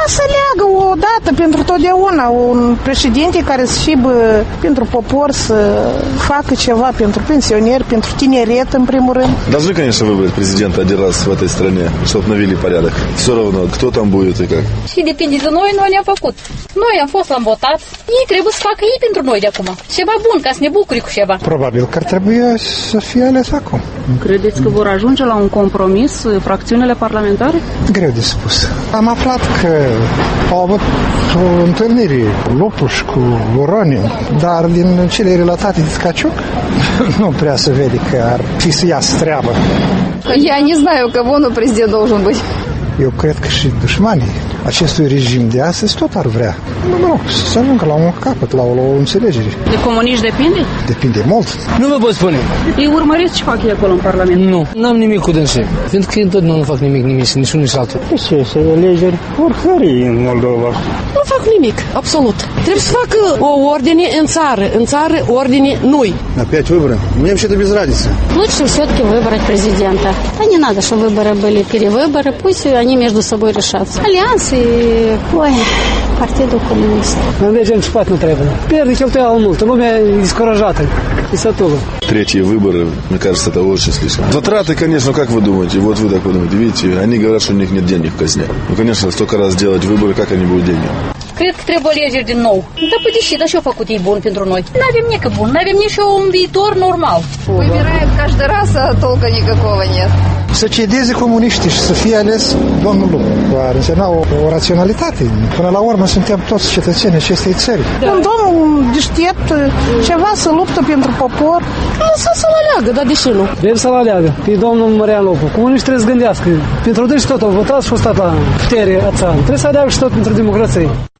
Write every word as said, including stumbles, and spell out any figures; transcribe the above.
să leagă o dată pentru totdeauna un președinte care să fie pentru popor, să facă ceva pentru pensionieri, pentru tineret, în primul rând. Должны, конечно, выбрать президента один раз в этой стране, чтобы навели порядок. Все равно, кто там будет и как. Și depinde de noi, noi le-am făcut. Noi am fost, am votat. Ei trebuie să facă ei pentru noi de acum. Ceva bun, ca să ne bucuri cu ceva. Probabil că ar trebui să fie ales acum. Credeți că vor ajunge la un compromis fracțiunile parlamentare? Greu de spus. Am aflat că au avut o întâlnire Lupuș cu Voronin, dar din cele relatate de Tkачук nu prea se vede că ar fi să iasă treabă. Я не знаю, кого, но президент должен быть. Eu cred că și dușmanii acestui regim de astăzi tot ar vrea. Nu, nu, să ajungă la un capăt, la o, la o înțelegere. De comuniști depinde? Depinde mult. Nu vă pot spune. Îi urmăriți ce fac ei acolo în Parlament? Nu, n-am nimic cu dânsii. Pentru că tot nu fac nimic, nimic, nici unul nici altul. De ce? Să alegeri oricării în Moldova. Nu fac nimic, absolut. Trebuie să facă o ordine în țară. În țară ordine nu-i. Опять выборы? Мне вообще-то без разницы. Лучше все-таки выбрать президента. А не надо, чтобы выборы были перевыборы. Пусть они между собой решатся. Альянсы, ой, Partidul Comunist. Mergem în spate, nu trebuie. Pierde cheltuială mult. Lumea e descurajată. И сатулы. Третьи выборы, мне кажется, это очень слишком. Затраты, конечно, как вы думаете? Вот вы так вы думаете. Видите, они говорят, что у них нет денег в казне. Ну, конечно, столько раз делать выборы, как они будут деньги? Cred că trebuie alegeri din nou. Dar păi deși, dar și-au făcut ei bun pentru noi. N-avem nici bun, n-avem nici un viitor normal. Выбираем каждый раз, а толка никакого нет. Să cedeze comuniștii și să fie ales domnul Lupu. Ar însemna o, o raționalitate. Până la urmă suntem toți cetățeni acestei țări. Da. Un domn deștept, ceva să luptă pentru popor. Lăsa să-l aleagă, dar deși nu? Trebuie să-l aleagă. Pe domnul Marian Lupu. Comuniștii trebuie să gândească. Pentru dâns tot au votat și au stat la putere a țară. Trebuie să aleagă și tot pentru democrație.